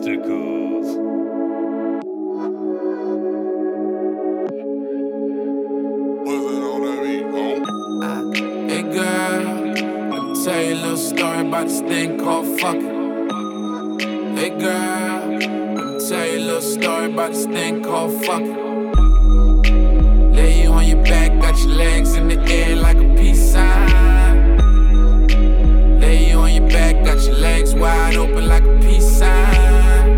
Obstacles. Hey girl, let me tell you a little story about this thing called fucking. Hey girl, let me tell you a little story about this thing called fucking. Lay you on your back, got your legs in the air like a peace sign. Lay you on your back, got your legs wide open like a peace sign.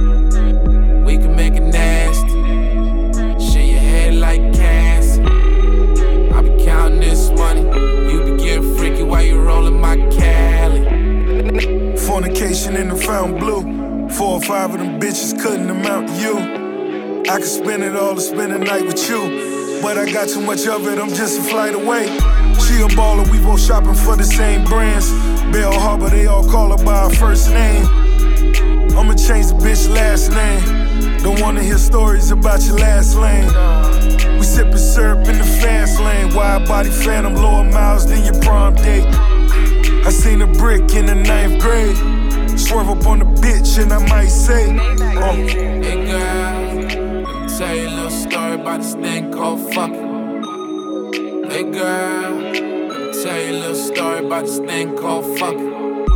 We can make it nasty, shake your head like Cass. I be counting this money, you be getting freaky while you rolling my Cali. Fornication in the fountain blue, 4 or 5 of them bitches couldn't amount to you. I could spend it all to spend the night with you, but I got too much of it, I'm just a flight away. She a baller, we both shopping for the same brands. Bell Harbor, they all call her by her first name. I'ma change the bitch last name. Don't wanna hear stories about your last lane. We sippin' syrup in the fast lane. Wide body phantom, lower miles than your prom date. I seen a brick in the 9th grade. Swerve up on the bitch and I might say, Hey girl, let me tell you a little story about this thing called fucking. Hey girl, let me tell you a little story about this thing called fucking.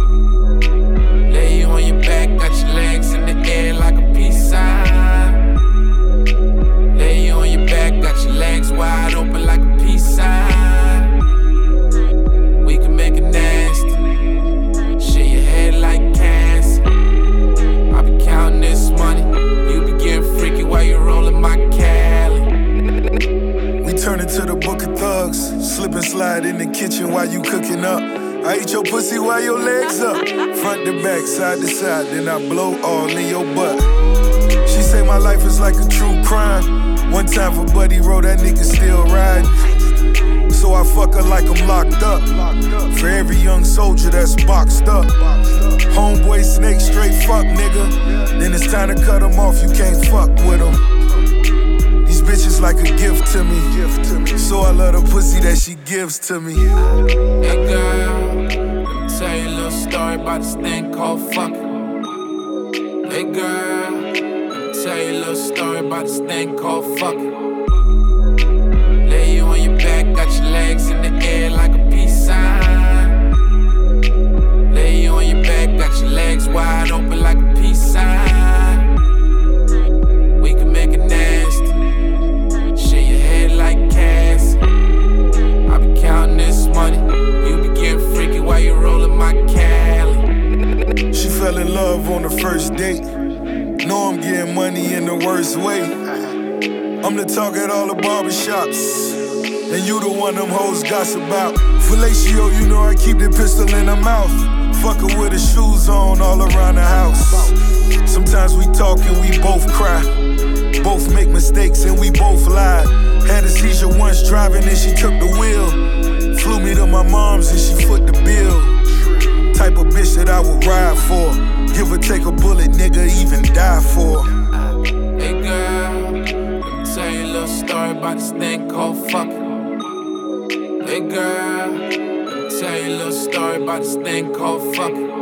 Lay you on your back, got your legs in the air like a peace sign. Lay you on your back, got your legs wide open like a peace sign. We can make it nasty, shake your head like Cass. I be counting this money, you be getting freaky while you rolling my Cali. we turn it to the book of thugs. Slip and slide in the kitchen while you cooking up. I eat your pussy while your legs up. Front to back, side to side, then I blow all in your butt. She say my life is like a true crime. One time for Buddy Rowe, that nigga still riding. So I fuck her like I'm locked up. For every young soldier that's boxed up. Homeboy snake, straight fuck nigga. Then it's time to cut him off, you can't fuck with him. These bitches like a gift to me. So I love the pussy that she gives to me. Hey girl, let me tell you a little story about this thing called fucking. Hey girl, let me tell you a little story about this thing called fucking. Lay you on your back, got your legs in the air like a peace sign. Lay you on your back, got your legs wide open like a peace sign. We can make it nasty, shake your head like Cass. I be counting this money, you be getting freaky while you rolling my Cali. She fell in love on the first date. Know I'm getting money in the worst way. I'm the talk at all the barbershops, and you the one them hoes gossip about. Fellatio, you know I keep the pistol in her mouth. Fuck her with her shoes on all around the house. Sometimes we talk and we both cry. Both make mistakes and we both lie. Had a seizure once driving and she took the wheel. Flew me to my mom's and she foot the bill. Type of bitch that I would ride for. Give or take a bullet, nigga, even die for. Hey girl, let me tell you a little story about this thing called fucking. Hey girl, let me tell you a little story about this thing called fucking.